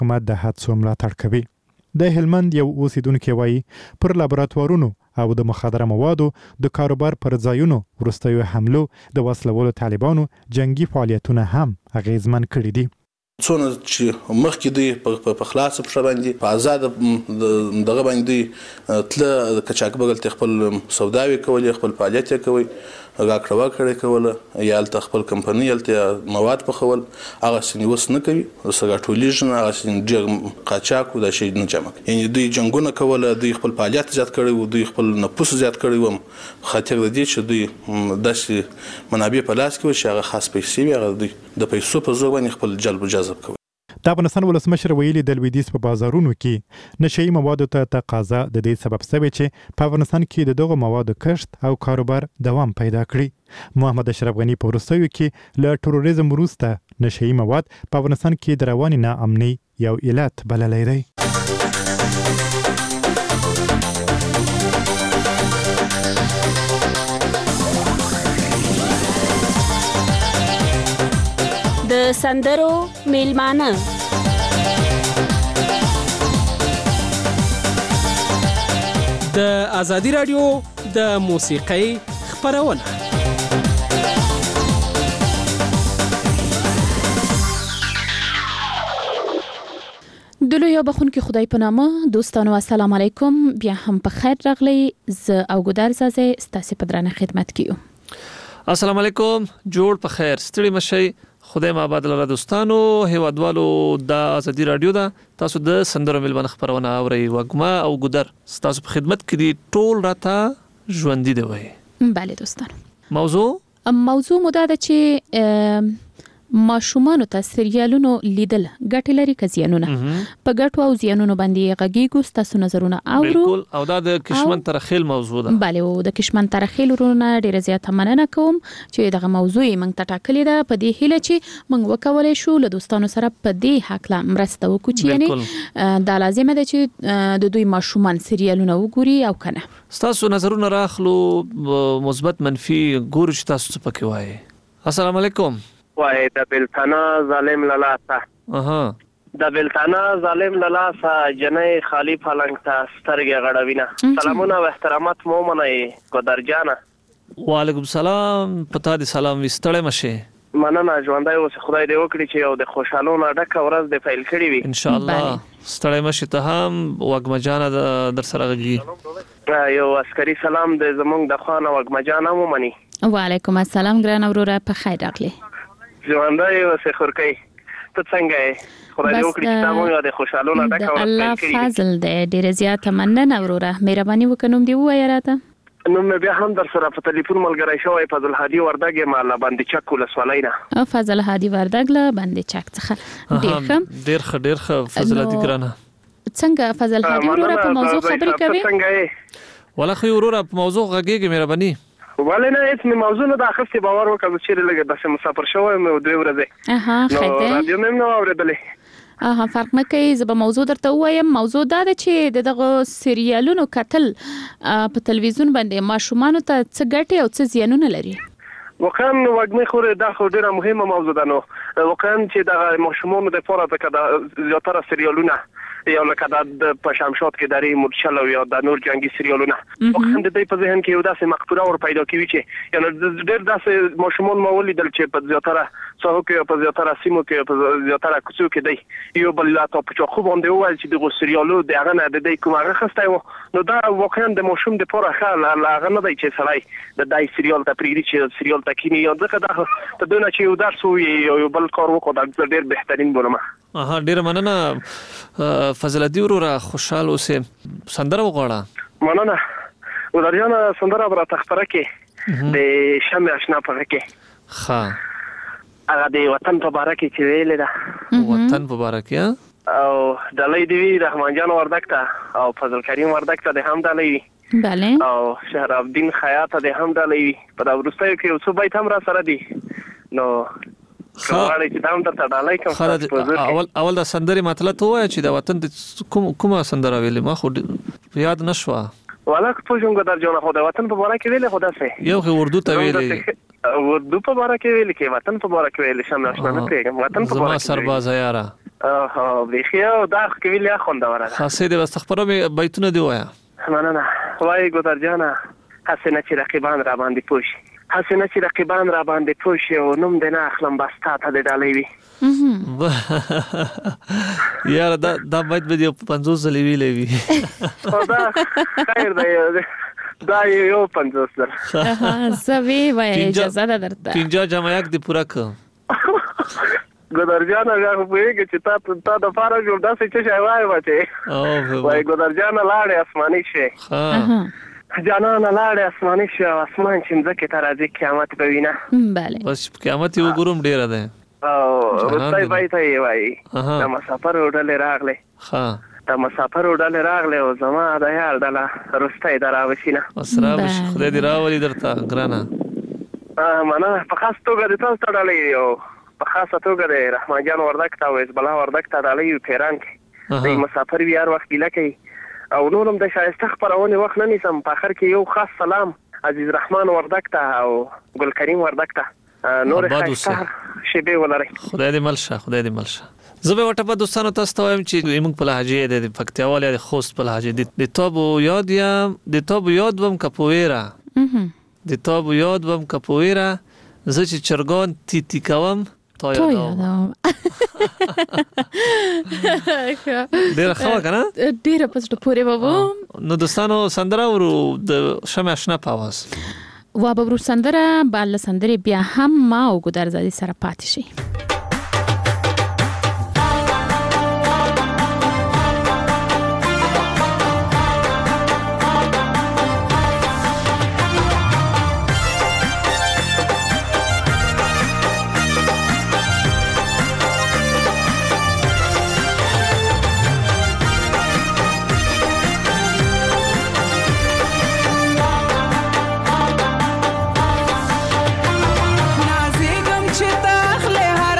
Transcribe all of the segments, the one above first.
حکومت د هڅو ملاتړ کوي. د هلمند یو اوسیدونکو وایي پر لابراتوارونو او د مخدره موادو د کاروبار پر ځایونو وروستیو حملو د وسلوالو طالبانو جنگي فعالیتونه هم اغیزمن کړي دي. څونه چې مخکې دی په خلاص په باندې په آزاد دغه باندې تل کچاک بغل خپل سوداوي کولې خپل فعالیت کوي راکړه کړي کوله یا ال خپل کمپنی ال مواد په خول هغه سنوس نه کوي سره ټولیژن هغه سن ډیر قاچاکو د شي نه جمع یعنی دوی جنگونه کوله دوی خپل فعالیت زیات کړي دوی خپل نفوس زیات کړي وم خاطر د دې چې دوی داسې منابع په لاس کې وي هغه خاص پیسې هغه دوی د پیسو په زور باندې خپل جلب جذب کوي. د افغانستان ولسمشر ویلي د لویدیځ په بازارونو کې نشئی موادو ته تقاضا د دې سبب شوی چې په افغانستان کې د دغه موادو کښت او کاروبار دوام پیدا کړي. محمد اشرف غنی په وروستیو کې له تروریزم وروسته نشئی مواد په افغانستان کې د رواني ناامنۍ یو علت بللی دی. د سندرو میلمانه د ازادي رادیو د موسیقۍ خبرونه د لوی بخونکي خدای په نامه. دوستانو السلام علیکم، بیا هم په خیر راغلی. ز او ګدار زازه ستاسو په درنه خدمت کیو. السلام علیکم، جوړ په خیر، ستړي مشي، خدای ما آباد لره. دوستانو هیوادوالو د ازادي رادیو دا تاسو د سندرو میلمانه خبرونه اوري. وګما او ګدر تاسو په خدمت کې دي، ټول راته ژوندۍ دی وای. بله دوستانو، موضوع مو دا ده چې ماشومان ته سریالونو لیدل ګټه لري که زیانونه. په ګټو او زیانونو باندې غږیږو، تاسو نظرونه اورو. بالکل، او دا د کشمن ترخیل موضوع ده. بله، او د کشمن ترخیل ورونه ډیره زیاته مننه کوم چې دغه موضوع موږ ته ټاکلې ده، په دې هیله چې موږ وکولای شو له دوستانو سره په دې حق لا مرسته وکړو چې یعنی دا لازمه ده چې د دوی ماشومان سریالونه وګوري او کنه. تاسو نظرونه راخلو، مثبت منفي ګورو چې تاسو څه پکې وایي. السلام علیکم. وای د بلتانا ظالم للاسه د بلتانا ظالم للاسه جنې خالی فلنګ ته سترګې غړوینه. سلامونه او احترامات مو منئ ګدر جانا. وعلیکم السلام، پتا دي سلام وستړې مشه. مننه، ژوندۍ اوسه، خدای دې وکړي چې یو د خوشحالو نه ډکه ورځ دې پیل کړې وي ان شاء الله. ستړې مشه ته هم وګما جانا در سره غږی. یو عسکري سلام د زمونږ د خوانه وګما جانا مو مني. وعلیکم السلام ګران وروره، په خیر راغلی. ژوندۍ اوسه خورکۍ، ته څنګه یې؟ خدای دې وکړي چې تاسو د خوشحالو نه ډکه ورځ الله فضل دې ډېر زیاته مننه وروره، مهرباني وکړم دی وایي راته. نو مې بیا هم در سره په ټلیفون ملګری شوی فضل هادي وردګ ما لا باندې چک ولسوالۍ نه. فضل هادي وردګ لا باندې چک څخه ډېر ښه فضل هادي ګرانه. څنګه فضل هادي وروره په موضوع خبرې کوي؟ څنګه یې؟ ولا خو وروره په موضوع غږیږي، مهرباني. ولې نه هیڅ می موضوع نه د اخستې باور وکړم چې لږه د مسافر شوی مې دوی ورځي. خیره رادیو مې نو اوریدلې. فرق نه کوي. زه به موضوع درته وایم. موضوع دا ده چې دغه سریالونو کتل په تلویزیون باندې ماشومان ته څه ګټي او څه زیانونه لري. وکړم وګمې خو دا خو ډیره مهمه موضوع ده. نو وکړم چې د ماشومان د پوره د زیاتره سریالونه یو لکه د په شمشاد کې درې مرچل او یا د نور جنگي سریالونه وکړم د دې په ذهن کې یو داسې مقطوره ور پیدا کوي چې یعنی ډېر داسې ماشومان ما ولیدل چې په زیاتره ساحو کې په زیاتره سیمو کې په زیاتره کوڅو کې دی یو بل لا ته په خو باندې وایي چې د سریالو د هغه نه د دې کومه غخسته و. نو دا وکړم د ماشوم د پوره خال هغه نه دی چې سړی د دای سریال ته پریږدي چې سریال ته کینی یا دغه د دونه چې یو درس وي یو بل کار وکړو دا ډېر بهترین بولم. ډیر مننه فضل هادي وروره، خوشاله اوسې. سندره وغواړه. مننه ودرجانه سندره برا تخبره کې د شمع آشنا په کې ښه هغه د وطن په باره کې چې ویلې ده. وطن په باره کې او ډالۍ دی رحمان جان وردګ ته او فضل کریم وردګ ته د هم ډالۍ وي. بله. او شهر الدین خیاط ته د هم ډالۍ وي. په دا وروستیو کې یو څو بیت هم را سره دي. نو اول د سندرې مطلب ته وایي چې د وطن د کومه سندره ویلې ما خو یاد نشوه. والا په جونګ درجونه خو د وطن په باره کې ویلې خو داسې یو خو اردو ته ویلې اردو په باره کې ویلې کې وطن په باره کې ویلې شمع آشنا نه پرېږم وطن په باره کې زما سرباز یاره بیخي دا خو کې ویل خوندوره ده. خاصه دې واستخبره مې بیتونه دی وایا. مننه. وای ګودر جانه هسې نه چې رقیبان را باندې پوه شي، هسې نه چې رقیبان را باندې پوه شي او نوم دې نه اخلم بس تا ته دې ډالۍ وي. یاره دا باید به دې 50 ځلې ویلې وي. دا خیر دی، دا یو 50 ځل. زوی وای اجازه ده درته. 50 جمع یک دی پورا ک. ګودر جانه بیا خو پوهېږي چې تا د پاره جوړ داسې څه شی وایې بچې. وایي ګودر جانه لاړې اسماني شوې، جانانه لاړې اسماني شوې او اسمان چې مځکې ته راځي قیامت به وینه. بله بس قیامت یې وګورم ډېره ده. وروستی پای ته یې وایي د مسافرو ډلې راغلې، د مسافرو ډلې راغلې او زما د یار ډله وروستی ده راوشینه. بس راوشي، خدای دې راولي درته ګرانه. مننه. په خاص توګه د تاسو ته ډالۍ او په خاصه توګه د رحمان جان وردک ته او حزب الله وردک ته ډالۍ پیران کې د مسافر وي هر وخت ګیله کوي او نور هم د ښایسته خپرونې وخت نه نیسم. په آخر کې یو خاص سلام عزیز رحمان وردک ته او ګل کریم وردک ته، نور ښایسته شیبې ولرئ. خدای دې مل شه، خدای دې مل شه. زه به ورته په دوستانو تاسو ته وایم چې موږ په لهجې د پکتیا والي د خوست په لهجې د تابو یاد یم، د تابو یاد وم کپویرا، د تابو یاد وم کپویرا، زه چې چرګان تیتی کوم تا یادوم. ډیره ښه کنه، ډیره پسټ پورې بابو. نو دوستانو سندره ورو د شمع آشنا په आवाज وا ببرو سندره بل سندره بیا هم ما او ګودر زادي سره پاتې شي. نازګم چې تخله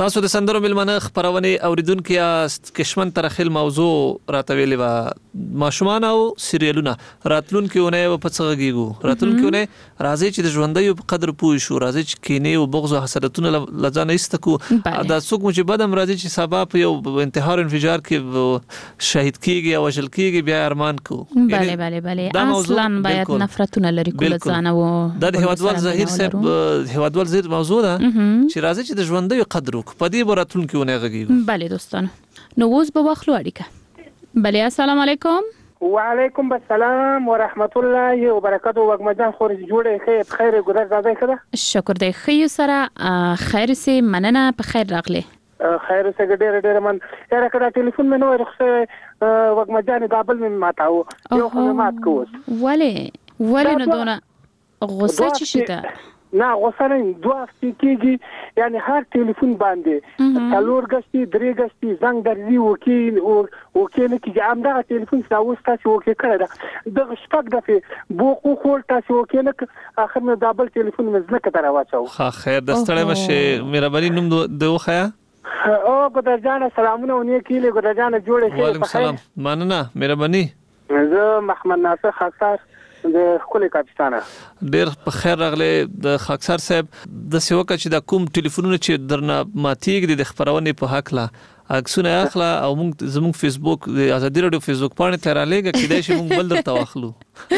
تاسو د سندرو ملمنه خبرونه اوریدونکو یاست کشمن ترخیل موضوع راتویلی و ماشومان او سریالونه راتلونکونه په څغږیږو راتلونکونه راځي چې د ژوندۍ په قدر پوه شو راځي چې کینې او بغض او حسدتونه لځان ایستکو دا څوک چې بدم راځي چې سبب یو انتحار انفجار کې شهید کیږي او وژل کیږي بیا ارمان کو بله اصلا باید نفرتونه لري کول ځان او د هیوادوال ظاهر صاحب هیوادوال زید موضوع ده چې راځي چې د ژوندۍ قدر وکړو په دې براتلونکونه غږیږو بله دوستانو نو اوس به واخلو اړیکه بله السلام علیکم وعلیکم السلام ورحمت الله وبرکاته وګمجان خوري جوړه خیر ګذر زده کړه شکر دی خیر سره خیر سي مننه په خیر راغله خیر سره ډېر من یاره کړه ټلیفون مې نو رخصه وګمجان دابل مې ماتاو یو خو مات کوس ولی نو دونه غوسه چی شته نه غوسه نه دوه کېږي یعنی هر ټلیفون باندې څلور غشتي درې غشتي زنګ درځي وکي نه کېږي همدغه ټلیفون تاسو تاسو وکي کړه دا د شپږ دفعه بوکو خول تاسو وکي نه اخر نو دابل ټلیفون مزنه کتر واچو خیر د ستړی مشه مهرباني نوم دوه خیا او ګدر جان سلامونه ونی کیله ګدر جان جوړه خیر وعلیکم السلام مننه مهرباني زه محمد ناصر خاصار د خپل کاپیتان ډیر په خیر راغله د خاکسار صاحب د سیوکه چې د کوم ټلیفونونه چې درنه ماتیږي د خبرونه په حق لا عکسونه اخلا او موږ زموږ فیسبوک د ازادي رادیو فیسبوک باندې تر لګه کېدای شي موږ بل درته واخلو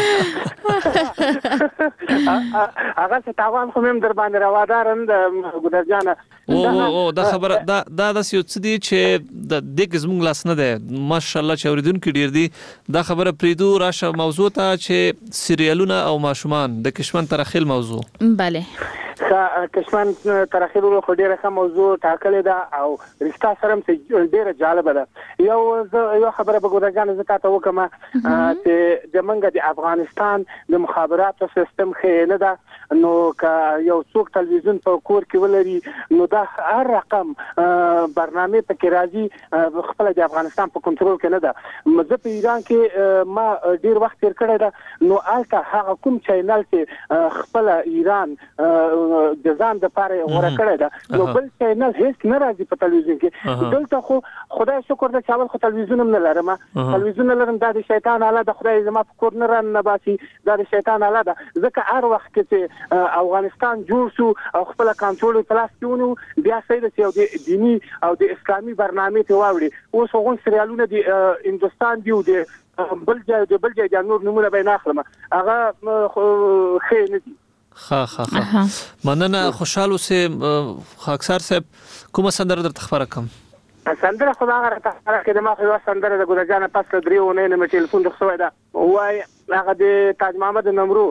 هغه څه تاوان خو مې در باندې روادارم د ګدر جان او دا خبره دا د سیو څه دي چې د دغه زموږ لاس نه ده ماشاءالله چې اوریدونکو ډیر دي دا خبره پریدو راشه موضوع ته چې سریالونه او ماشومان د کشمن ترخیل موضوع بله کشمن ترخیل خو ډیره ښه موضوع ټاکلې ده او رښتا سره ډیره جالبه ده یو خبره به ګوره جان زه تاسو وکم چې د منګه د افغانستان د مخابراتو سیستم خې نه ده نو یو څوک تلویزیون په کور کې ولري نو دا هر رقم برنامه پکې راځي خپل د افغانستان په کنټرول کې نه ده زه په ایران کې ما ډیر وخت تیر کړی ده نو البته هغه کوم چینل چې خپل ایران د ځان د پاره غوړه کړی ده نو بل چینل هیڅ نه راځي په تلویزیون کې دلته خو خدای شکر ده چې اول خو تلویزیون هم نه لرم تلویزیون لرم دا د شیطان اله د خدای زما په کور نه ران نه باسي دا د شیطان اله ده ځکه هر وخت چې افغانستان جوړ شو او خپل کنټرول په لاس کې ونیو بیا سید چې د دینی او د اسلامي برنامه ته واوړي اوس هغه سریالونه د هندستان دی او د بل ځای د نور نمونه به نه اخلم هغه خې نه دي ها مننه خوشاله سه خاکسار صاحب کومه سندره درته خبره کوم سندره خو هغه راته خبره کړه ما خو سندره د ګل جان پاس کړو نه مې ټلیفون رخصوي دا وای هغه د تاج محمد نمرو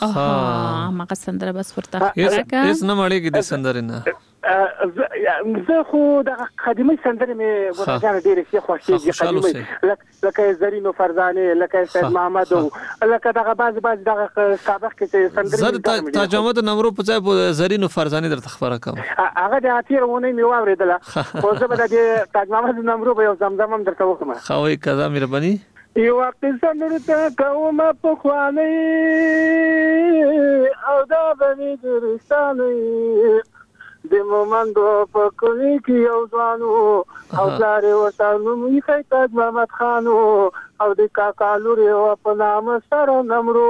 ما سندره بس ورته هیڅ نه مړیږي د سندره نه زه خو د قدیمي سندره مې ګل جان ډېر ښه خوښیږي قدیمي لکه زرینو فرزانه لکه سید محمد لکه دغه بعض دغه سابق کې سندره زه تاج محمد نمرو په ځای په زرینو فرزانه درته خبره کوم هغه د اتیرونه مې واوریدله خو زه به د تاج محمد نمرو په یو زمزم هم درته وکم خوي کذا مهرباني یو قصه مرته کوم په خواني او دا به درستانه د مومندو په کلی کې یو ځوانو او پلار ورته نوم یې خی تاج محمد خانو او د کاکا لور یې په نام سره نمرو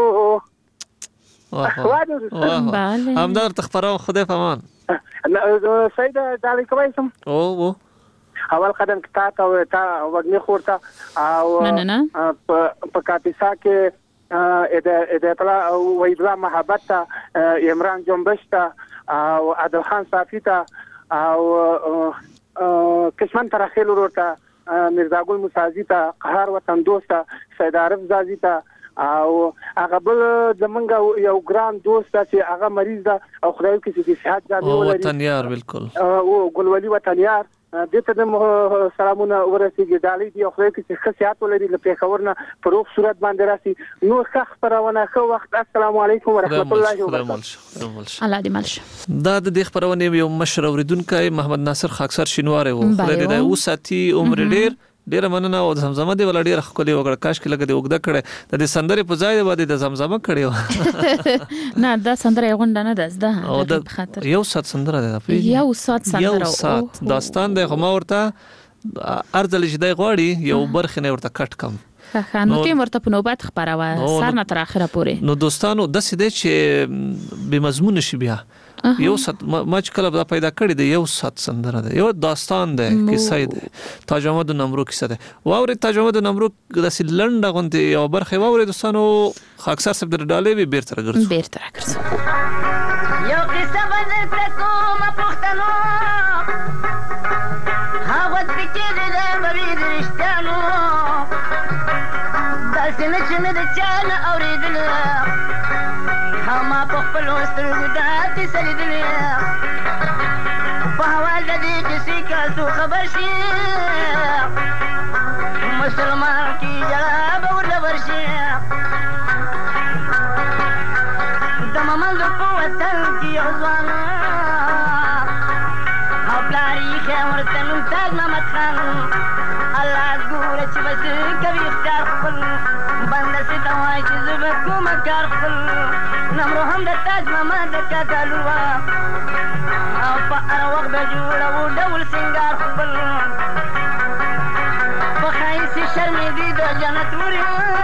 همدار تخبران خدای پامان سیده دالی کوي سم او اول قدم کې تا وګنی خورته او په کاپیسا کې اطلاع او ویدلا محبت ته عمران جنبش ته او عادل خان صافی ته او کشمن ترخیل ورته مرزا ګل موسازی ته قهر وطن دوست سید عارف زازی ته او هغه بل زمونږ یو ګران دوست چې هغه مریض ده او خدای کې چې صحت جامع ولري وطنیار بالکل او ګلولي وطنیار دته د سلامونه ورسیږي دالي دی خو کې ښه صحت ولري له پیښورنه په روغ صورت باندې راسي نو ښه خبرونه ښه وخت السلام علیکم ورحمت الله وبرکاته الله دې ملشه دا د دې خبرونه یو مشر اوریدونکو محمد ناصر خاکسار شینواره و خدای دې اوساتي عمر ډیر ډیره مننه او زمزمه دی ولا ډیره خولي وګړه کاش کې لګه دی وګدا کړه د دې سندرې په ځای باندې د زمزمه کړیو نه دا سندره غونډه نه ده زده او د یو سات سندره ده یو سات سندره یو سات داستان د غما ورته ارزل جدي غواړي یو برخه نه ورته کټ کم نو ټیم ورته په نوبت خبره سر نه تر اخره پورې نو دوستانو د سیده چې به مضمون شي بیا یو سات ما چې کله پیدا کړی دی یو سات سندره ده یو داستان ده کیسه ده تاج محمد نمرو کیسه ده واوري تاج محمد نمرو د سلنډه غونډه یو برخه واوري دوستانو خاکسار سب در ډالې به بیرته راګرځو یو قصه بدل کوم پښتنو هغه فکر دې مې درشتانو داسې نه چې مې د چانه اورېدل ما په خپل سترګو داسې سلیدلې په حوال د دې کیسې کاسو خبر شي مسلمان کی جړه به ورته ورشي د ممند په وطن کې یو ځوان او پلار یې ښه ورته نوم تاج محمد خان الله ګوره چې بس کوي اختیار خپل بنده سي ته وایي چې زه به کومه کار خپل نمرو هم د تاج محمد د کاکا لور وه او په هر وخت به جوړوو ډول سینګار خپل په ښایست یې شرمېدې د جنت لورې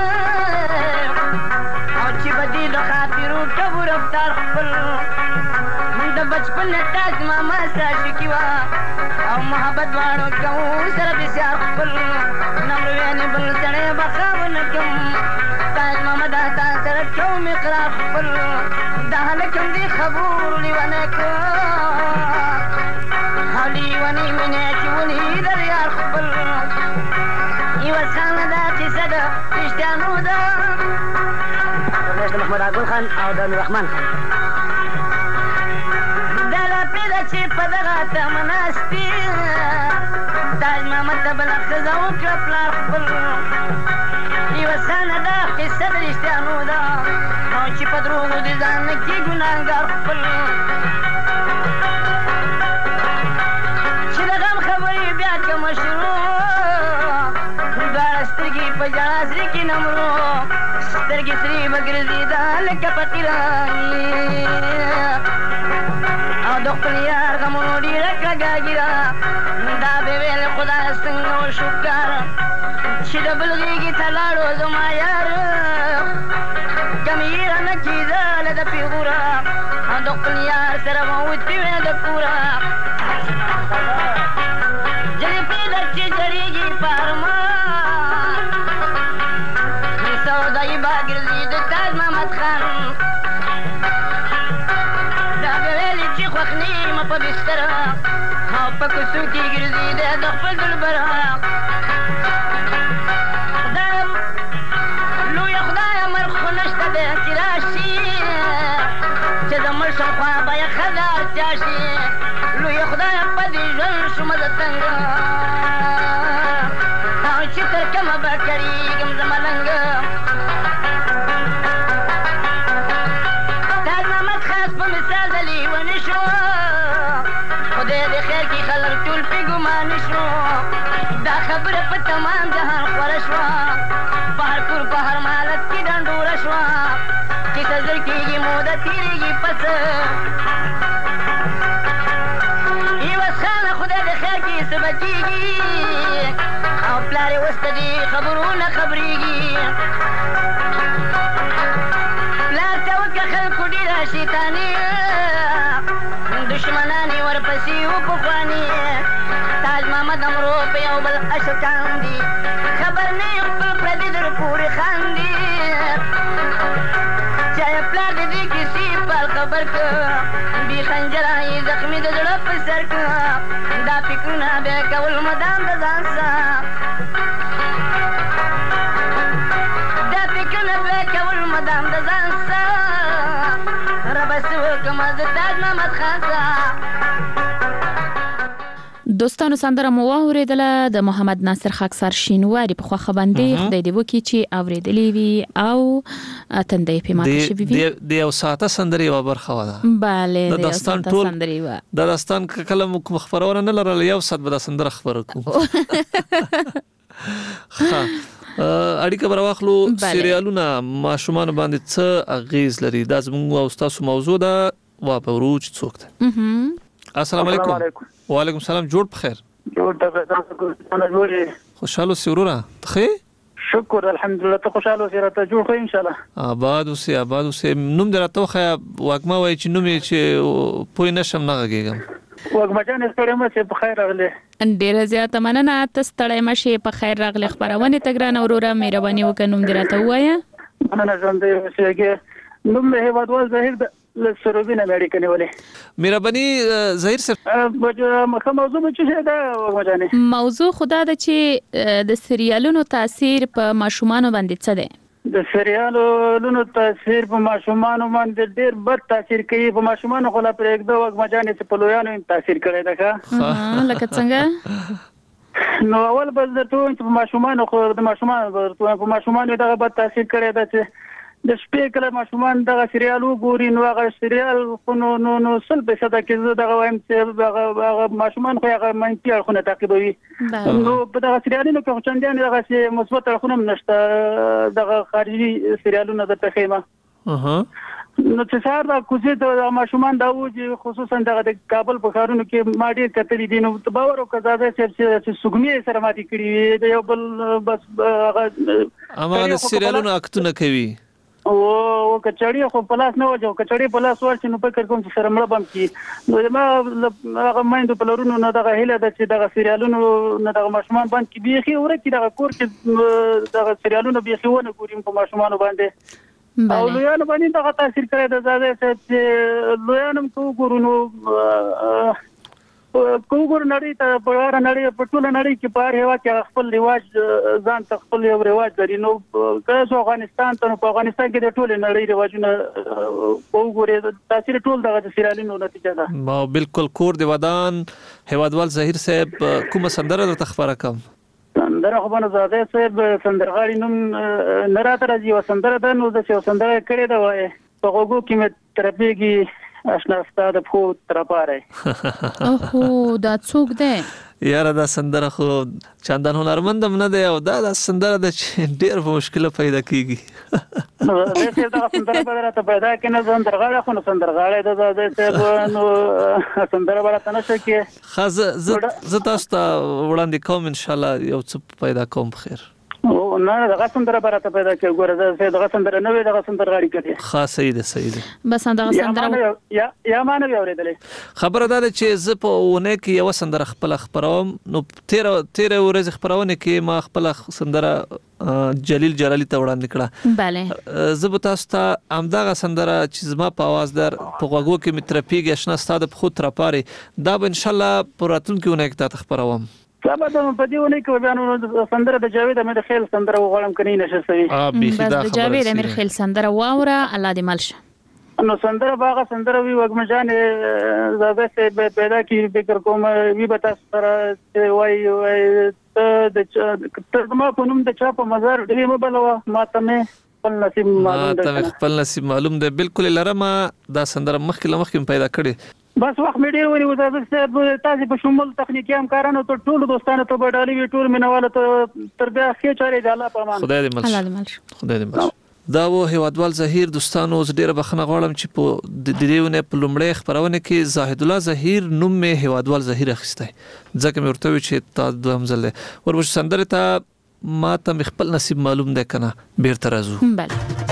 او چې به دې د خاطرو کبو رفتار خپل د بچپن نه تاج محمد سره عاشقي وه او محبت دواړو کوو سره بسیار خپل نمرو یعنې بل سړی به ښه ونه کړم تاج محمد تا سره کوم اقرار خپل دا هلک هم دې خبرو لیونی کړ او لیونی مینې چې ولیدل یار خپل یوه څانګه دا کیسه ده رښتیانو ده د محمد اکبر خان او د نوررحمن خان دا لاپې ده چې په دغه تمه ناست دي تاج محمد ته بله ښځه وکړه پلار خپل یوه څانګه دا قصه د رښتیانو ده او چې په دروغو د ځان نه کې ګناهګار خپل چې د غم خبرې بیا کمه شروع دواړه سترګې په ژړا زړه کې نمرو سترګې سرې به ګرځېده لکه فقیرانې او د خپل یار غمونو ډېره کږه ږیره دا به ویل خدای څنګه وشکر چې د بل غېږې ته لاړو زما یار کم یې رانه کېدله د پیغوره او د خپل یار سره به وتې وې د کوره جلفې در چې جړېږي په ارمان سودایي به ګرځي د تاج محمد خان دا به ویلې چې خوښ نیمه په بستره او په کوڅو کې ګرځي د خپل دلبره خوا به یې ښځه اړتیا شي لویه خدایه په دې ژوند شومه زه تنګه او چې تر کومه به کړېږم زه ملنګه تاج محمد خاص په مثال د لیوني شو خدای دې خیر کړي خلک ټول پرې ګماني شو دا خبره په تمام جهان خوره شوه په هر کور په هر مالت کې ډنډوره شوه کیسه زر کېږي موده تېرېږي پس یوه څانه خدای د خیر کې څه به کېږي او پلار یې اوس د دې خبرو نه خبرېږي پلار ته وکړه خلکو ډېره شیطاني دشمنان یې ورپسې وپخواني تاج محمد امرو په یو بل اشکان دي خبر نه یې خپل پردي در پورې خاندي چای پلار د دې کیسې پال خبر که بې خنجره یې زخمي د زړه په سر که دا فکرونه بیا کول مدام د ځان سه دا فکرونه بیا کول مدام د ځان سه ربه څه وکړمه زه تاج محمد خان سه دوستانو سندره مو واورېدله د محمد ناصر خاکسار شینواري په خوښه باندې خدای دې وکړي چې اورېدلې وي او تندې په ماته شوي وي د یو ساعته سندرې یوه برخه وه بله د داستان ټول د داستان کله مو کوم خپرونه نه لرله یو ساعت به دا سندره خپره کړو اړیکه بر واخلو سریالونه ماشومان باندې څه اغیز لري دا زموږ او تاسو موضوع ده وا پروچ څوک ده السلام علیکم وعلیکم السلام جوړ بخیر جوړ تاسو خوشاله سرورا ته شکر الحمدلله ته خوشاله اوسې راته جوړ خو ان شاء الله آباد اوسې نوم دراته خو واګما وای چې نوم یې چې پوی نشم نه غږیږم واګما جان ستړی مې په خیر راغله ډیره زیاته مننه ته ستړی مې په خیر راغله خبرونه تګران اورورا مهرباني وکړه نوم دراته وایا مننه ژوند دې اوسېږي نوم مې هیوادوال ظاهر د سروبین امریکا نیولې مهرباني ظاهر صاحب مخه موضوع چې دا واګما جان موضوع خدا د چې د سریالونو تاثیر په ماشومان باندې څه دی د سریالونو تاثیر په ماشومان باندې ډیر بد تاثیر کوي په ماشومان خو لا پرې د واګما جان چې په لویانو تاثیر کوي دا لکه څنګه نو اول بل د ټول په ماشومان خو د ماشومان په ماشومان دغه بد تاثیر کوي دا چې د شپې کله ماشومان دغه سریال وګوري نو هغه سریال خو نو سل به صدا کې دغه وایم چې هغه ماشومان خو هغه منفي اړخونه تعقیبوي نو په دغه سریالونو کې چندان دغه مثبت اړخونه نشته دغه خارجي سریالونه د تخیمه نو چې سار دا کوزه د ماشومان دا و خصوصا دغه کابل په ښارونو کې ما ډیر کتلې دي نو باور او کزاده چې سګمې سره ماتي کړی دی یو بل بس هغه اما سریالونو اکتونه کوي او کچړی خو پلاس نه وځو کچړی پلاس ورچ نو فکر کوم چې سره مړ بم کی نو ما هغه مایند په لورونو نه دغه هله د چې دغه سریالونو نه دغه ماشومان باندې کی بيخي ورکی دغه کور کې دغه سریالونو بيخي ونه ګوریم په ماشومان باندې او لویان باندې دغه تاثیر کوي د زاده چې لویانم کو ګورونو کوګور نړۍ ته په اړه نړۍ په ټوله نړۍ کې په هوا کې خپل رواج ځان ته خپل یو رواج لري نو که افغانستان ته په افغانستان کې د ټوله نړۍ رواجونه وګوري تاثیر ټول دغه سریالونو نتیجه ده ما بالکل کور دی ودان هوادوال ظاهر صاحب کومه سندره د تخبره کوم سندره خو باندې زاده صاحب سندرغاړي نوم نراته راځي و سندره ده نو د سندره کړي دا وای په غوګو کې مې ترپیږي آشنا ستاد په ترپاره اوه دا څوک دی یاره دا سندره خو چندان هنرمندم نه دی او دا سندره د ډیر په مشکله پیدا کیږي نو زه دا سندره به راته پیدا کینې سندرغاړي خو سندرغاړي دا نو سندره به راته نشي کې خاص ز تاسو ته وړاندې کوم ان شاء الله یو څه پیدا کوم بخیر او نه دغه سندره برته پیدا کې ګوره زه دغه سندره نه وي دغه سندرغاړي کوي خاص صحیح ده بس دغه سندره یا مانه اوریدلې خبره ده چې زه په ونه کې یو سندره خپل خبروم نو 13 ورځې خبرونه کې ما خپل سندره جلیل جلالی ته وړاندې کړه bale زه به تاسو ته امداغه سندره چې زما په आवाज در په غوږو کې مترپیږي آشنا ستاده په خود ترپاري دا به ان شاء الله پراتون کې ونه کې ته خبروم سبا د په دې ونه کې بیان سندره د جاوید امیر خیل سندره وغواړم کني نشه سوي بس د جاوید امیر خیل سندره واوره الله دې ملشه نو سندره باغه سندره وی وګم جان زاده سه پیدا کی فکر کوم وی بتا سره وای ته ما په نوم د چا په مزار دې مبلوا ما ته خپل نصیب معلوم دی بالکل لرمه دا سندره مخکې پیدا کړي بس وخت مې ډیر ونی وځه تاسو په شمول تخنیکی همکارانو ته ټول دوستانو ته بډالي وی ټول مینواله ته تر بیا خې چاري د الله په امان خدای دې مل دا و هوادوال ظهیر دوستانو ز ډیره بخنه غواړم چې په د دیونه په لومړی خبرونه کې زاهد الله ظهیر نوم مې هوادوال ظهیر اخیسته ځکه مې ورته وی چې تا دوهم ځل وروش سندره ته ما ته خپل نصیب معلوم ده کنه بیرته راځو بله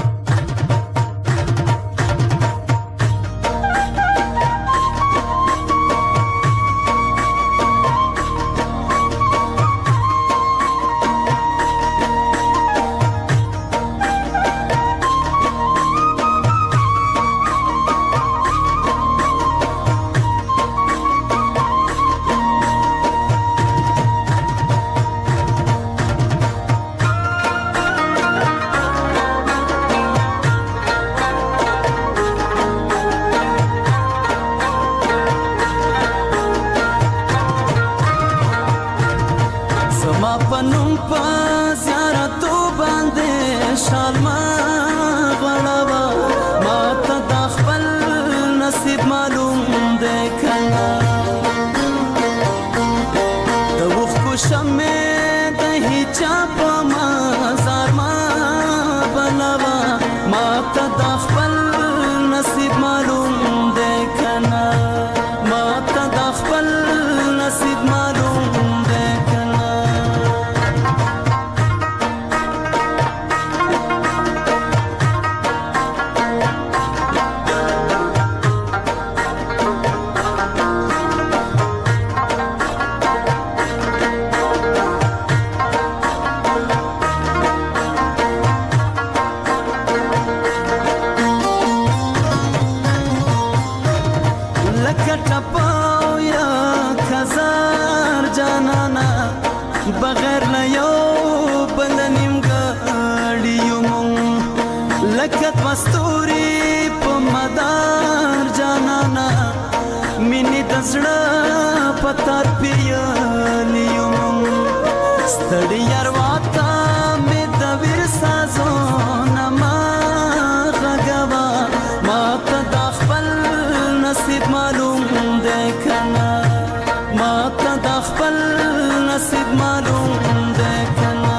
1000 جانانا بغیر نه یو بل نیمګړی مون لکه مستوري په مدار جانانا مینې د زړه پتار پیالی مون ستړي یارواتا مې د ویر سازو نما غغوا ما ته د خپل نصیب معلوم دی کنه ما ته د خپل نصیب معلوم دی کنه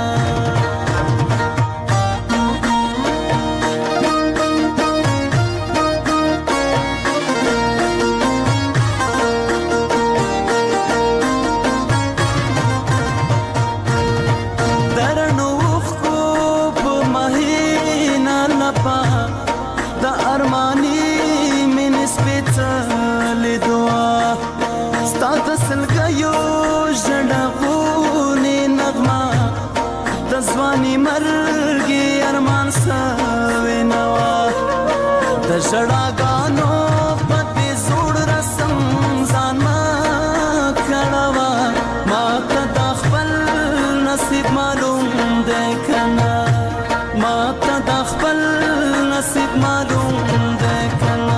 درنو خو په مهینا لپا د ارمانی من سپیڅل دعا ستاد سلګیو ژړغونی نغمه د ځواني مرګي ارمان سوي نوا د ژړاګانو پته زوړ رسم ځان ما کړوا ما ته د خپل نصیب معلوم دی کنه ما ته د خپل نصیب معلوم دی کنه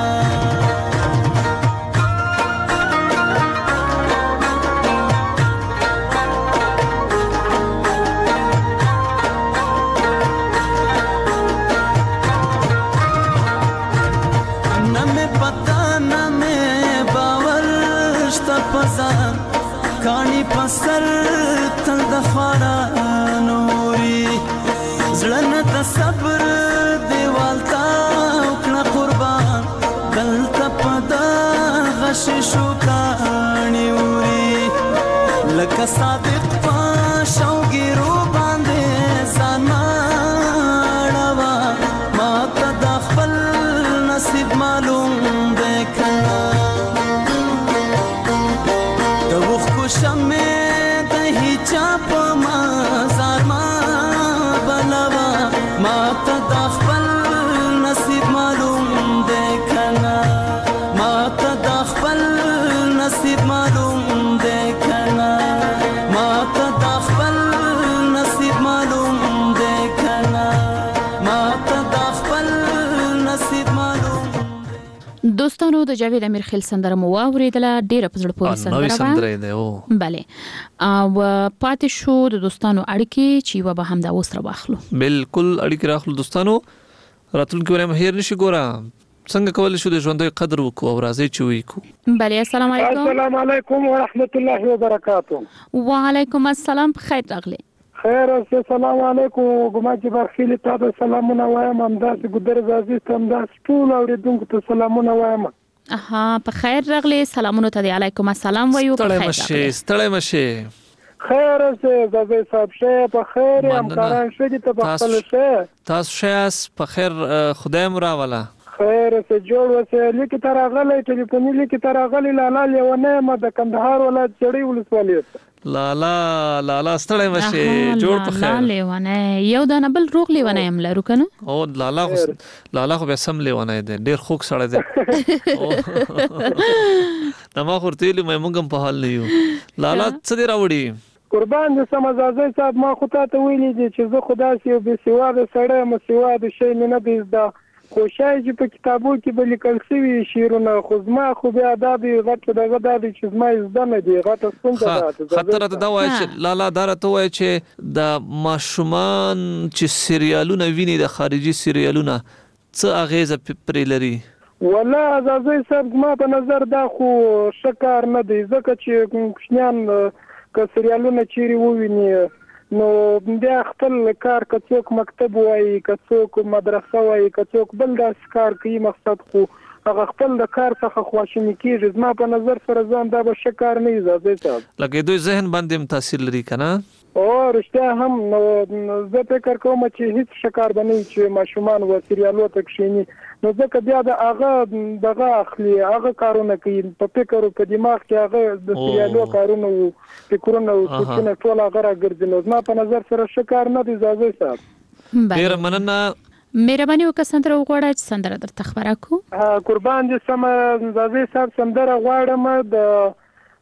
کانی پسر تل د خارا نوري زړه د صبر دیوال تا وکړه قربان دلته پدا غش شو کانی وري لکه صادق په شوګیرو باندې ځان ماړوا ما ته د خپل نصیب معلوم دی کنه شمه د هیچا په مزار ما بلوا ما ته د خپل نصیب معلوم دی کنه ما ته د خپل نصیب معلوم دی کنه ما ته د خپل نصیب معلوم دی کنه ما ته د خپل نصیب معلوم. دوستانو د جاوید امیر خیل سندره مو واوریدله ډیره په زړه پورې سندره وه بله او پاتې شو د دوستانو اړیکې چې و به هم دا اوس راواخلو بالکل اړیکې راخلو دوستانو راتلونکي وریم هیر نشي ګوره څنګه کولای شو د ژوندۍ قدر وکړو او راځي چې وکړو بله السلام علیکم السلام علیکم ورحمت الله وبرکاته وعلیکم السلام خیر راغلی خیر السلام علیکم ګمان چې برخیل تاسو سلامونه وایم همداسې ګودر عزیز ته همداسې ټول اوریدونکو ته سلامونه وایم اها په خیر راغلی سلامونه ته علیکم السلام وایو ستړی مشه خیر زوی صاحب شه په خیر همکاران شه دي ته په خپل شه تاسو شه په خیر خدای مو راولا خیر څه جوړ وسه لیک تر غلې ټلیفوني لیک تر غلې لاله لیونه ما د کندهار ولایت چړې ولسوالۍ لالا ستړی مشه جوړ په خیر لالا لیونه یو د نبل روغ لیونه هم لرو کنه او لالا خو به سم لیونه دی ډیر خوک سړی دی دما خورتلی مې مونږم په حال نه یو لالا څه دی راوړي قربان دې سم ازازي صاحب ما خو ته ویلي دي چې زه خدا سي او به سیوا د سړی مو سیوا د شي نه بيزدا خوشای چې په کتابو کې به لیکل شوی شیرونه خو زما خو بیا ادب غټ دغه د چې زما زده نه دی غټه څنګه ده خطر ته دا وای چې لالا دار ته وای چې د ماشومان چې سریالونه ویني د خارجي سریالونه څه اغیزه پرې لري والله ازازي صاحب ما په نظر دا خو شکار نه دی ځکه چې کوشنیان که سریالونه چیرې وویني نو بیا خپل کار که څوک مکتب وایي که څوک مدرسه وایي که څوک بل داسې کار کوي مقصد خو هغه خپل د کار څخه خواشینی کیږي زما په نظر سره ځان دا به ښه کار نه ایزازي صاحب لکه دوی ذهن باندې تاثیر لري کنه او رښتیا هم نو زه فکر کوم چې هیڅ ښه کار به نه وي چې ماشومان و سریالو ته کښیني نو ځکه بیا د هغه دغه اخلي هغه کارونه کوي په فکر او په دماغ کې هغه د سریالو کارونه او فکرونه او څه ټول هغه راګرځي نو زما په نظر سره ښه کار نه دی ځای صاحب ډیر مننه مهرباني وکړه سندره وغواړه چې سندره درته خبره کو قربان دې سم ځای صاحب سندره غواړم د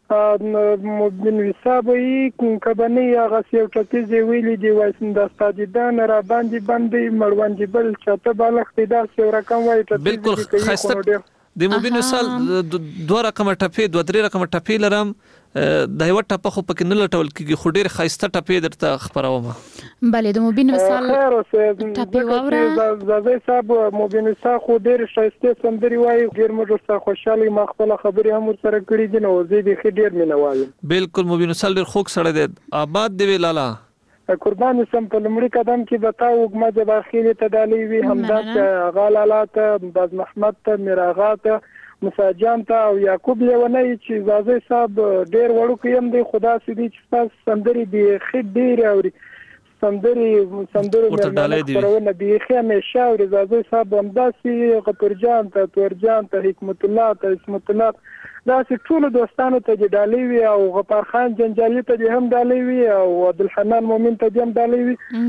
بنویسا به کبنی هغه یو ټکیز ویلي دی وایي د استادیدان را باندې مړوندې بل چاته بالښت داسې یو رقم وایي بالکل ښایسته د مبین مثال دوه رقم ټپې دوه درې رقم ټپې لرم د یو ټپه خو پکې نه لټول کیږي خو ډېر ښایسته ټپې درته خبروم بله د مبین مثال ټپې واوره زازی صاحب مبین مثال خو ډېر ښایسته سندري وایي ډېر موږ سره خوشحالي ما خپل خبرې هم ورسره کړې دي نو زه دې ډېر مینه وایم بالکل مبین مثال ډېر خوږ سړی دی آباد دی وی لالا قربان سم په لمړي قدم کې بتاو وګما د باخیلی ته دالي وی همداسه غالالات باز محمد ته میراغات مساجان ته او یعقوب لیونی چې زازی صاحب ډېر وړو کې هم دی خدا سړي چې تاسو سندري دی خې ډېر اوري سندرو مرمنه بیخی همیشه او رضازی صاحب همداسې غفرجان ته تورجان ته حکمت الله ته اسمت الله داسې ټولو دوستانو ته دې ډالۍ وي او غفار خان جنجالي ته دې هم ډالۍ وي او عبدالحنان مومن ته دې هم ډالۍ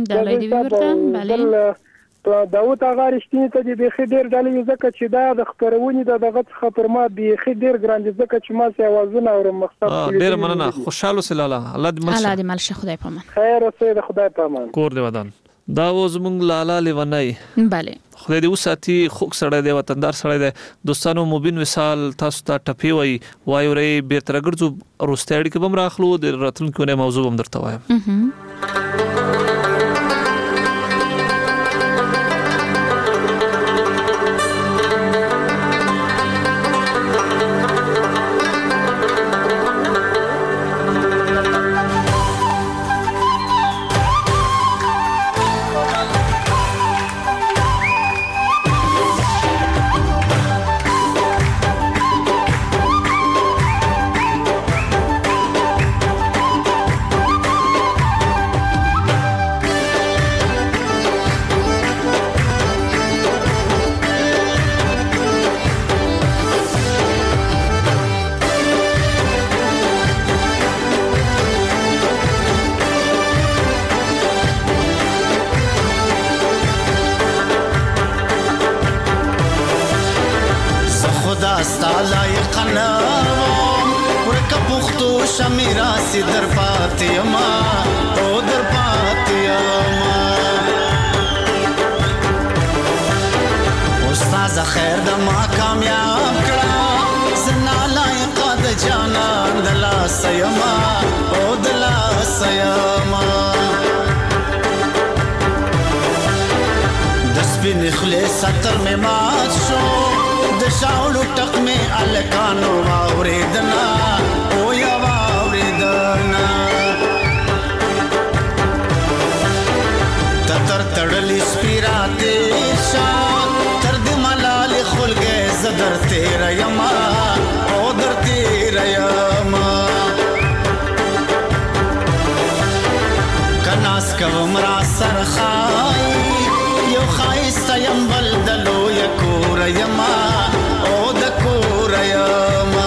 وي داود آغا رښتینی ته دې بیخي ډېر ډالۍ وي ځکه چې دا د خپرونې د دغه څخه پر ما بیخي ډېر ګران دي ځکه چې ما سې اوازونه اورم مقصد ډېر مننه خوشحاله اوسې لالا الله دې مل شه خدای په امان خیر اوسې د خدای په امان کور دې ودان دا و زمونږ لالا لیونی بله خدای دې وساتي خوږ سړی دی وطندار سړی دی دوستانو مبین وصال تاسو ته ټپې وایي ورې بیرته راګرځو وروستۍ اړیکې به هم راخلو د راتلونکي اونۍ موضوع به هم درته وایم ستر میں مات شو د شاولو ټق می الکانو واوریدنا او یا واوریدنا تر تړلی سپیراته شان تر د ملال خلګه زدر تیر یما او در تیر یما کناس کوم را سرخای یو خایسته یم بل د لویه کوره یما او د کوره یما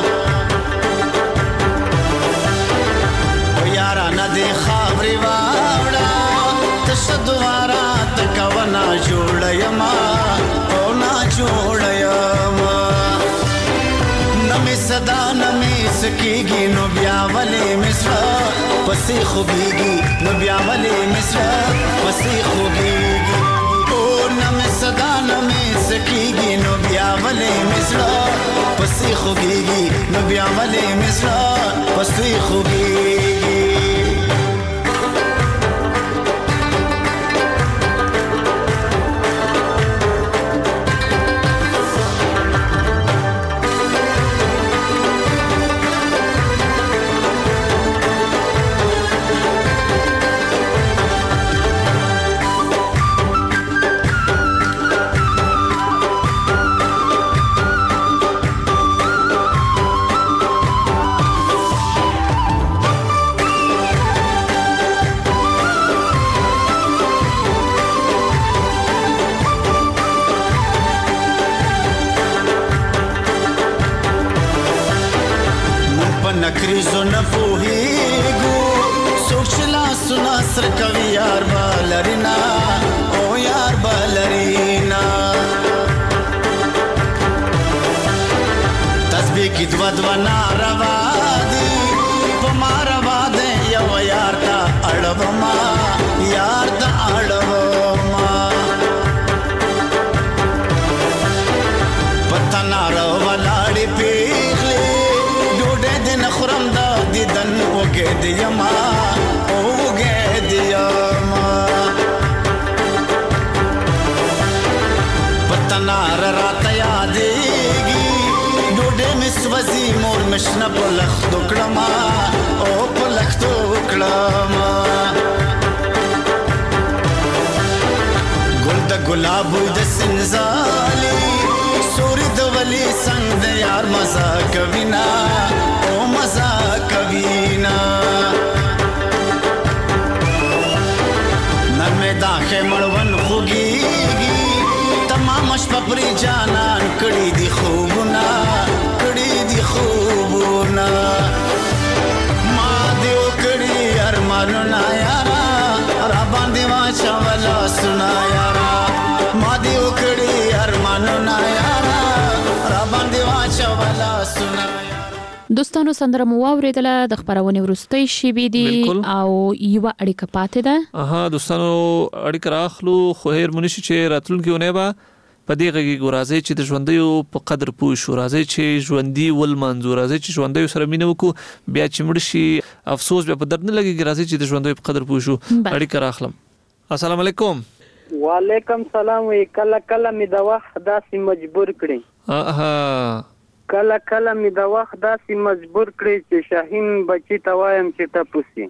او یارانه دې خاورې واوړه تشه دواره تکوه ناجوړه یما او ناجوړه یما نه مې صدا نه مې سکېږي نو بیا ولې مې زړه پسې خوږېږي نو بیا ولې مې زړه پسې خوږېږي نم صدا نمې سکیږي نو بیا ولې مزړه پسې خوږېږي نو بیا ولې مزړه پسې خوږېږي نکریزو نپوهیگو سوچلا سنا سر کوي یار بالرینا او یار بالرینا تسبیح کی دو ناروا دیما اوګه دیما پتنار رات یادېږي ډوډۍ مسوځي مور مشنه په لختو کړما او په لختو کړما ګل د ګلاب د سنزالي سوري د ولی څنګه د یار مزه کوینا او مزه کوینا نرمه داخه مړون خوږيږي تمام شپه پرې جانان کړي دي خوبونه ما دیو کړي ارمانونه یارا را باندې واچا ولا سنا یارا ما دیو کړي ارمانونه یارا را باندې واچا ولا سنا دوستانو سندره مو واوریدله د خبرونه ورستۍ شی بي دي او یو اړیکه پاتې ده دوستانو اړیکه راخلو خو هیر منشي چې راتلونکي ونه با په دې غږی ګورازي چې د ژوندۍ په قدر پوه شو راځي چې ژوندۍ ول منځو راځي چې ژوندۍ سره مینه وکړو بیا چې مړ شي افسوس بیا په درد نه لګي راځي چې د ژوندۍ په قدر پوه شو اړیکه راخلم السلام علیکم وعلیکم سلام وی کله می د وخت داسې مجبور کړی کله می د وخت داسې مجبور کړی چې شاهین بچی ته وایم چې ته پوسی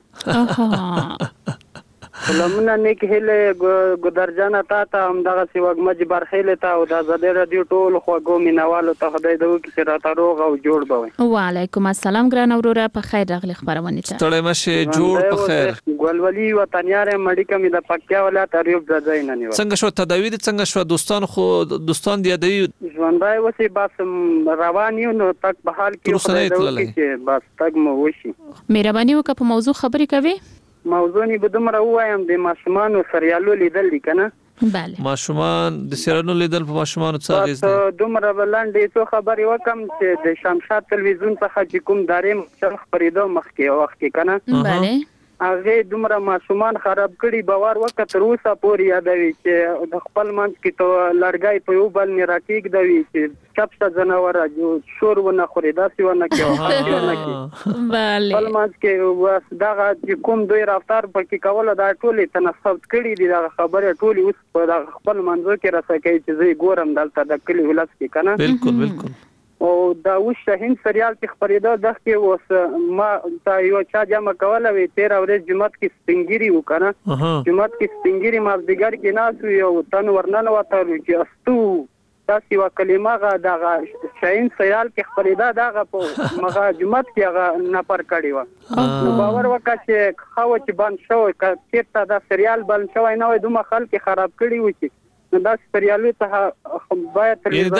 لمنه نیک هله ګدرجانه تا هم دغه سی وګمج برخیله تا او د زده رادیو ټول خو ګومینوالو ته خدای دې وکړي چې راته روغ او جوړ بوي وعلیکم السلام ګران اوروره په خیر راغلی خبرونه ته ستړی مشه جوړ په خیر ګولولي وطنیاره مړی کمی د پکیا ولایت اریوب ځای نه نیو څنګه شو تداوی څنګه شو دوستان دی دی ژوندای وسی بس روان یو نو تک په حال کې خدای دې وکړي چې بس تک مو وشي مهرباني وکړه په موضوع خبرې کوي موضوع نی بدومره وایم د ماشومان سریالو لیدل دي کنه bale ماشومان د سریالو لیدل په ماشومان څه غیز دي دومره بلاندې څو خبرې وکم چې د شمشاد تلویزیون څخه چې کوم دارې مخ پرېدو مخکې وخت کې کنه bale هغه دومره ماشومان خراب کړي باور وکړ تر اوسه پورې یادوي چې د خپل منځ کې ته لړګای په یو بل نه راکېګ دوي چې چپسه جناور جو شور ونه خوري داسې ونه کې bale خپل منځ کې واس دغه کوم دوی رفتار پکې کوله دا ټولې تنصب کړي دي دا خبره ټولې اوس په خپل منځ کې راسکه چې زه ګورم دلته د کلی ولس کې کنه بالکل او دا وش شاهین سریال کې خبرېده د کې اوس ما تا یو چا جمع کوله وی 13 ورځې جمعه کې سپینګری وکړه جمعه کې سپینګری مازدیګر کې ناسو یو تن ورننه وته چې استو تاسو وا کلمه غا د شاهین سریال کې خبرېده دا په مغه جمعه کې هغه نفر کړی و نو باور وکړه چې خو چې بند شو کته دا سریال بند شوی نه وای دومره خلک خراب کړی و چې دا سریالو ته باید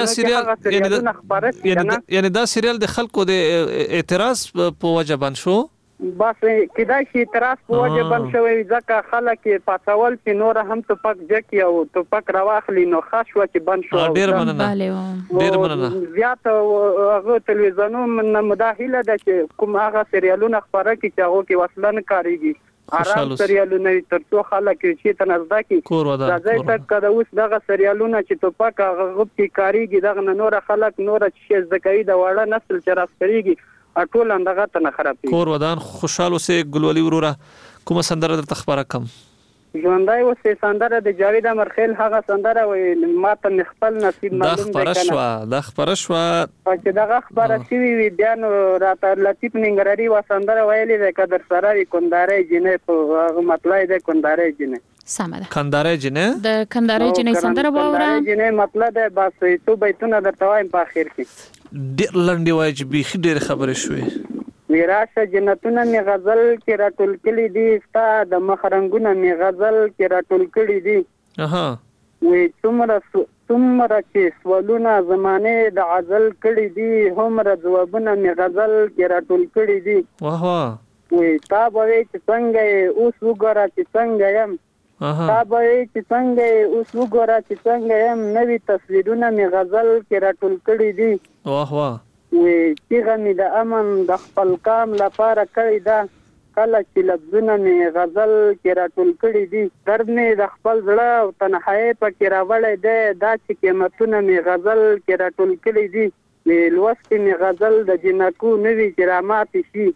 یعنی دا سریال د خلکو د اعتراض په وجه بند شو بس کدا چې اعتراض په وجه بند شوی ځکه خلک پاتول چې نور هم ته پک جکی او ته پک راواخلی نو خاص و چې بند شو ډیر مننه زیات هغه تلویزیونو من مداخله ده چې کوم هغه سریالونه خبره کی چې هغه کې وصلن کاریږي آرام سریالونه ترڅو خلک چې تنزدا کی راځي تک کده اوس دغه سریالونه چې توپک غوب کی کاریږي دغه نور خلک نور چې زکوي د واړه نسل چې راستريږي ټول اندغه تنه خرابي کور ودان خوشاله سه ګلولي وروره کومه سندره د تخبره کم ژوندای وسه سندره د جاوید امرخیل هغه سندره وي ماته خپل نصیب معلوم دی کنه د خبره شو چې دغه خبره شوی وي بیان راته لطیف ننګراری و سندره ویلې ده قدر سره کندارې جنې په مطلب ده کندارې جنې سمه ده کندارې جنې د کندارې جنې سندره واوره جنې مطلب ده بس تو بیتونه درته وایم په اخر کې ډیر لنډي وای چې به ډیر خبره شوې میراث جنتونه می غزل کې راټول کړي دي ستا د مخرنګونه می غزل کې راټول کړي دي وې څومره چې سوالونه زمانه د عزل کړي دي همره جوابونه می غزل کې راټول کړي دي واه وې تا به چې څنګه اوس وګوره چې څنګه يم تا به چې څنګه اوس وګوره چې څنګه يم نوې تصویرونه می غزل کې راټول کړي دي واه وی چیغه می د امن د خپل کام لپاره کړی دا کله چې لفظونه می غزل کې راټول کړي دي درد می د خپل زړه او تنهایی په کې راوړی دی دا چې قیمتونه می غزل کې راټول کړي دي وی لوست می غزل د جنکو نوی چې رامات شي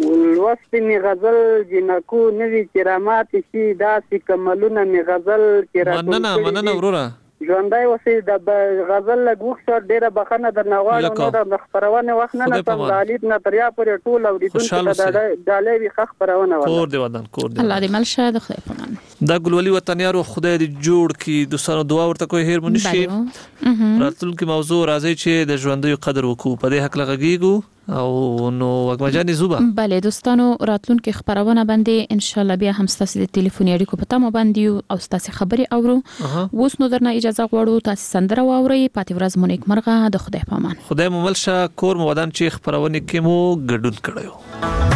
لوست می غزل جنکو نوی کرامات شي داسې کملونه می غزل کرامات مننه ورونه ژوندۍ اوسئ د غزل لږ وخت ډېره بخښنه درنه غواړم نو د خپرونې وخت نه نسم د علي نه تر یاپورې ټول اورېدونکو ته ډالۍ وي ښه خپرونه وکړه کور دې ودان کور دې الله دې مل شه د خدای په امان دا ګلولي وطنیارو خدای دې جوړ کړي دوستانو دعا ورته کوي هیر مونږ شي راتلونکي موضوع راځي چې د ژوندۍ قدر وکړو په دې حق لغږیږو او نو وګمجاني زوبا بله دوستانو راتلونکي خبرونه باندې ان شاء الله بیا هم تاسو د ټلیفوني اړیکو په تمه باندې او تاسو خبري اورو اوس نو درنه اجازه غواړو تاسو سندره واوري پاتې ورځ مو نیک مرغه د خدای په امان خدای مو ملشه کور مو ودان چې خبرونه کې مو ګډون کړیو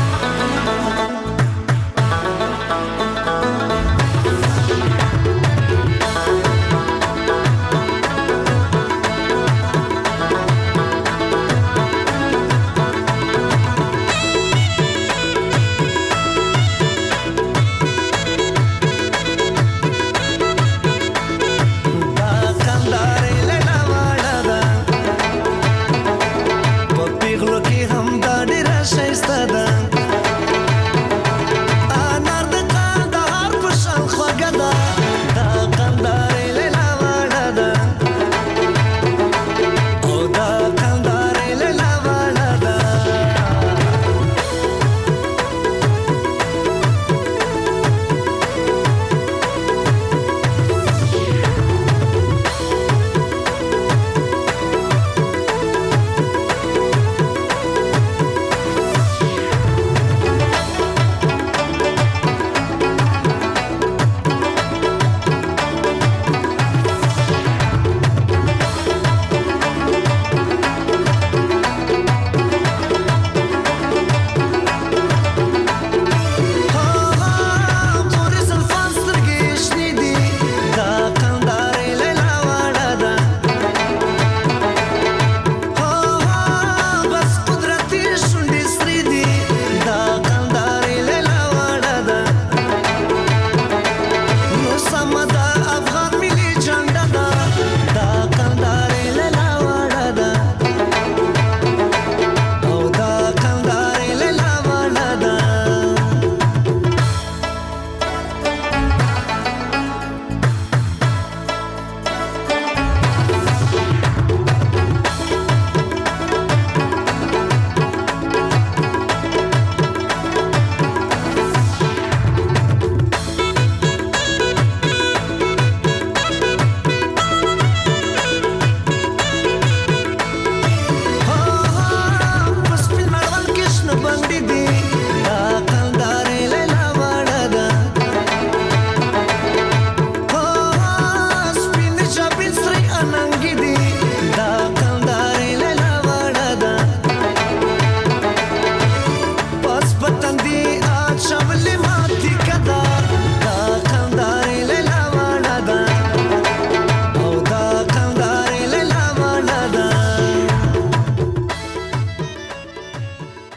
شایسته ده